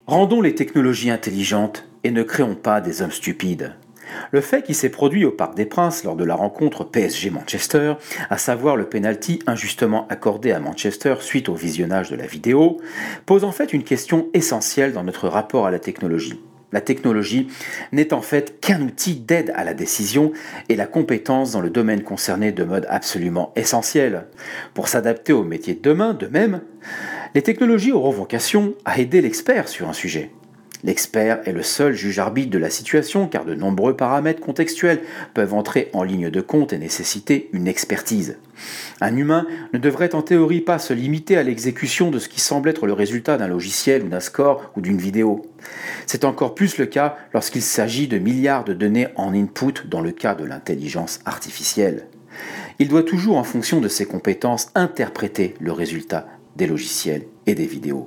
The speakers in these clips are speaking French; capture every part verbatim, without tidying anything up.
Rendons les technologies intelligentes et ne créons pas des hommes stupides. Le fait qui s'est produit au Parc des Princes lors de la rencontre P S G-Manchester, à savoir le penalty injustement accordé à Manchester suite au visionnage de la vidéo, pose en fait une question essentielle dans notre rapport à la technologie. La technologie n'est en fait qu'un outil d'aide à la décision et la compétence dans le domaine concerné demeure absolument essentielle. Pour s'adapter aux métiers de demain, de même, les technologies auront vocation à aider l'expert sur un sujet. L'expert est le seul juge-arbitre de la situation car de nombreux paramètres contextuels peuvent entrer en ligne de compte et nécessiter une expertise. Un humain ne devrait en théorie pas se limiter à l'exécution de ce qui semble être le résultat d'un logiciel ou d'un score ou d'une vidéo. C'est encore plus le cas lorsqu'il s'agit de milliards de données en input dans le cas de l'intelligence artificielle. Il doit toujours, en fonction de ses compétences, interpréter le résultat des logiciels et des vidéos.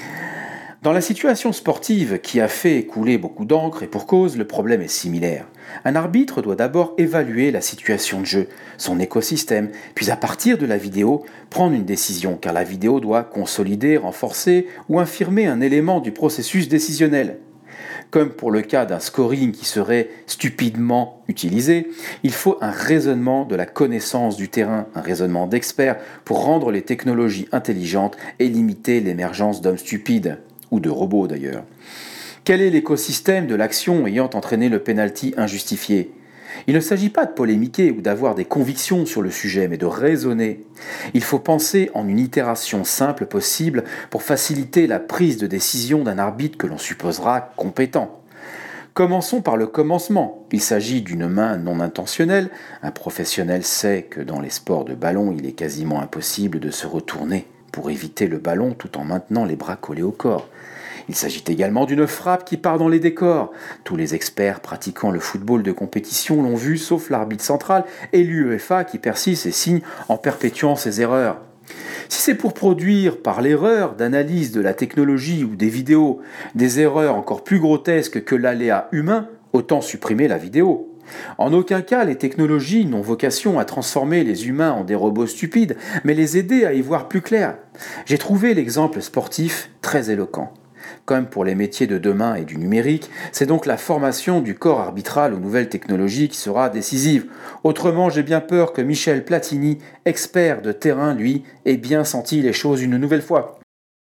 Dans la situation sportive qui a fait couler beaucoup d'encre et pour cause, le problème est similaire. Un arbitre doit d'abord évaluer la situation de jeu, son écosystème, puis à partir de la vidéo, prendre une décision, car la vidéo doit consolider, renforcer ou infirmer un élément du processus décisionnel. Comme pour le cas d'un scoring qui serait stupidement utilisé, il faut un raisonnement de la connaissance du terrain, un raisonnement d'expert pour rendre les technologies intelligentes et limiter l'émergence d'hommes stupides. Ou de robots d'ailleurs. Quel est l'écosystème de l'action ayant entraîné le penalty injustifié ? Il ne s'agit pas de polémiquer ou d'avoir des convictions sur le sujet, mais de raisonner. Il faut penser en une itération simple possible pour faciliter la prise de décision d'un arbitre que l'on supposera compétent. Commençons par le commencement. Il s'agit d'une main non intentionnelle. Un professionnel sait que dans les sports de ballon, il est quasiment impossible de se retourner pour éviter le ballon tout en maintenant les bras collés au corps. Il s'agit également d'une frappe qui part dans les décors. Tous les experts pratiquant le football de compétition l'ont vu, sauf l'arbitre central et l'UEFA qui persiste et signe en perpétuant ses erreurs. Si c'est pour produire, par l'erreur d'analyse de la technologie ou des vidéos, des erreurs encore plus grotesques que l'aléa humain, autant supprimer la vidéo. En aucun cas, les technologies n'ont vocation à transformer les humains en des robots stupides, mais les aider à y voir plus clair. J'ai trouvé l'exemple sportif très éloquent. Comme pour les métiers de demain et du numérique, c'est donc la formation du corps arbitral aux nouvelles technologies qui sera décisive. Autrement, j'ai bien peur que Michel Platini, expert de terrain, lui, ait bien senti les choses une nouvelle fois.